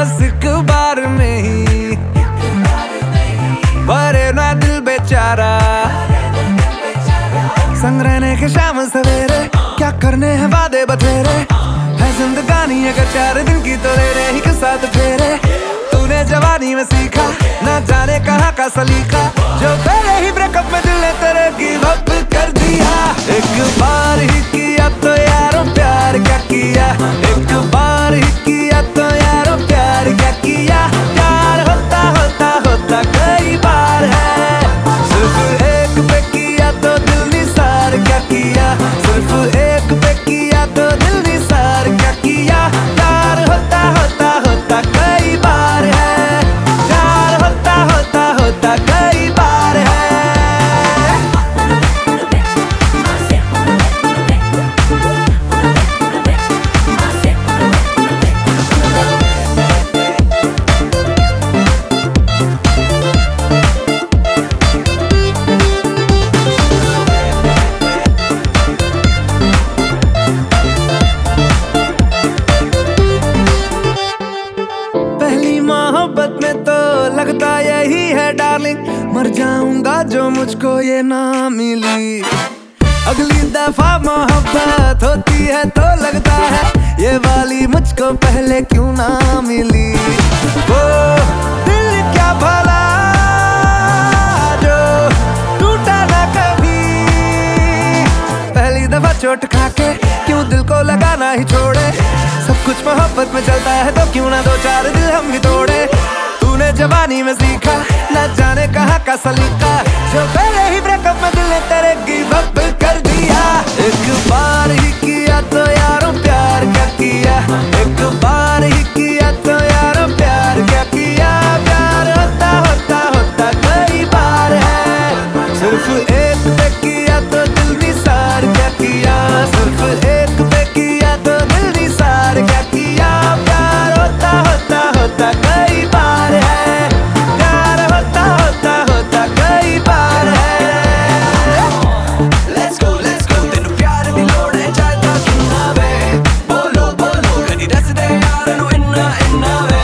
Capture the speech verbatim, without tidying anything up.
बस एक बार में ही भरे ना दिल बेचारा। संग रहने के शाम सवेरे क्या करने हैं वादे बतेरे, है जिंदगानी अगर चार दिन की तो ले रहे ही के साथ फेरे। तूने जवानी में सीखा ना जाने कहाँ का सलीका, जो पहले ही ब्रेकअप में दिल ने तेरे गिव अप कर दिया। एक बार ही किया तो यारो प्यार क्या किया, एक बार ही किया तो यारो प्यार क्या किया। प्यार होता होता होता कई बार है, सिर्फ एक पे किया तो दिल निसार क्या किया, सिर्फ एक पे किया तो दिल निसार क्या किया। प्यार होता होता होता कई बार है, प्यार होता होता होता कई बार है। मोहब्बत में तो लगता यही है डार्लिंग, मर जाऊंगा जो मुझको ये ना मिली। अगली दफा मोहब्बत होती है तो लगता है ये वाली मुझको पहले क्यों ना मिली। वो दिल क्या भला जो टूटा ना कभी, पहली दफा चोट खाके क्यों दिल को लगाना ही छोड़े। सब कुछ मोहब्बत में चलता है तो क्यों ना दो चार दिल हम भी तोड़े। तूने जवानी में सीखा न जाने कहाँ का सलीका, जो पहले ही ब्रेकअप में दिल ने तेरे गिव अप कर दिया। एक बार ही किया तो यारो प्यार क्या किया, एक बार ही किया तो यारो प्यार क्या किया। प्यार होता होता होता कई बार है, सिर्फ एक पे किया तो दिल निसार क्या किया, सिर्फ एक पे किया तो दिल निसार क्या किया। प्यार होता होता होता कई बार है, प्यार होता होता होता कई बार है। Let's go, let's go, तेनू प्यार दी लोड़ है चाहता क्यों ना वे, बोलो बोलो कदी दस दे यार नू इन्ना इन्ना वे।